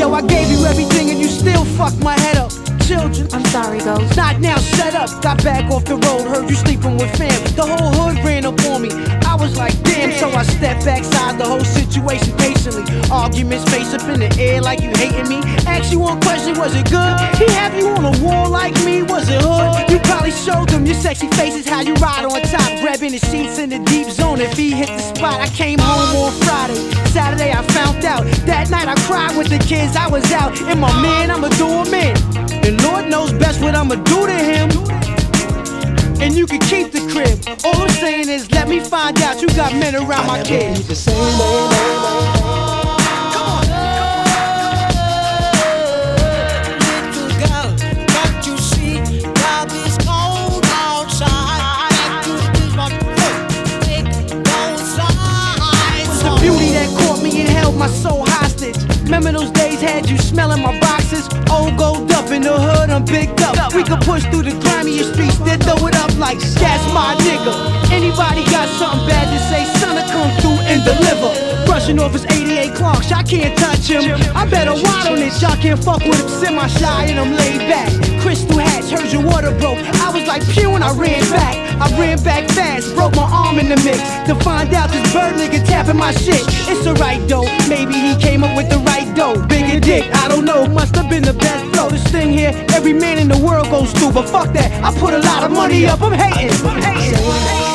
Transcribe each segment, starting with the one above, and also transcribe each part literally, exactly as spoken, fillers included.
Yo, I gave you everything and you still fucked my head up. Children, I'm sorry, Ghost. not now, shut up. Got back off the road, heard you sleeping with fam. The whole hood ran up on me. I was like, damn, so I stepped backside the whole situation patiently. Arguments face up in the air like you hating me. Ask you one question, was it good? He have you on a wall like me, was it hood? You probably showed them your sexy faces, how you ride on top, grabbing the sheets in the deep zone. If he hit the spot, I came home on Friday. Saturday I found out. That night I cried with the kids, I was out. And my man, I'ma do him in. And Lord knows best what I'ma do to him. And you can keep the crib. All I'm saying is let me find out you got men around my kids. The same way. My soul hostage. Remember those days had you smelling my boxes? Old gold up in the hood, I'm bigged up. We could push through the grimiest streets, then throw it up like that's my nigga. Anybody got something bad to say, son, to come through and deliver. Brushing off his eighty-eight clocks, y'all can't touch him. I better wide on it, y'all can't fuck with him. Semi-shy and I'm laid back. Crystal hats, heard your water broke. I was like pew and I ran back. I ran back fast, broke my arm in the mix. To find out this bird nigga tapping my shit. It's alright though, maybe he came up with the right dough. Bigger dick, I don't know, must have been the best flow. This thing here, every man in the world goes through. But fuck that, I put a lot of money up, I'm hating, I'm hating.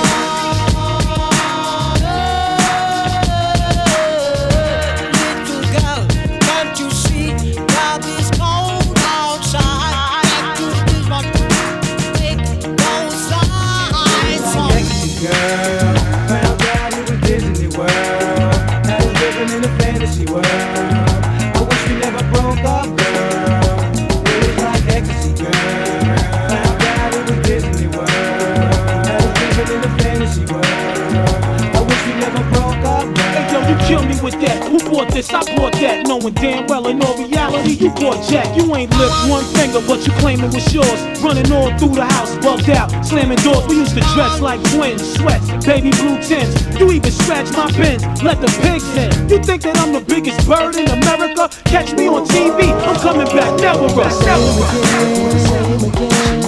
Kill me with that, who bought this, I bought that. Knowing damn well in all reality you bought Jack. You ain't lift one finger but you claim it was yours. Running all through the house, bugged out, slamming doors. We used to dress like twins, sweats, baby blue tints. You even scratch my bins, let the pigs in. You think that I'm the biggest bird in America? Catch me on T V, I'm coming back, never rest, never rest.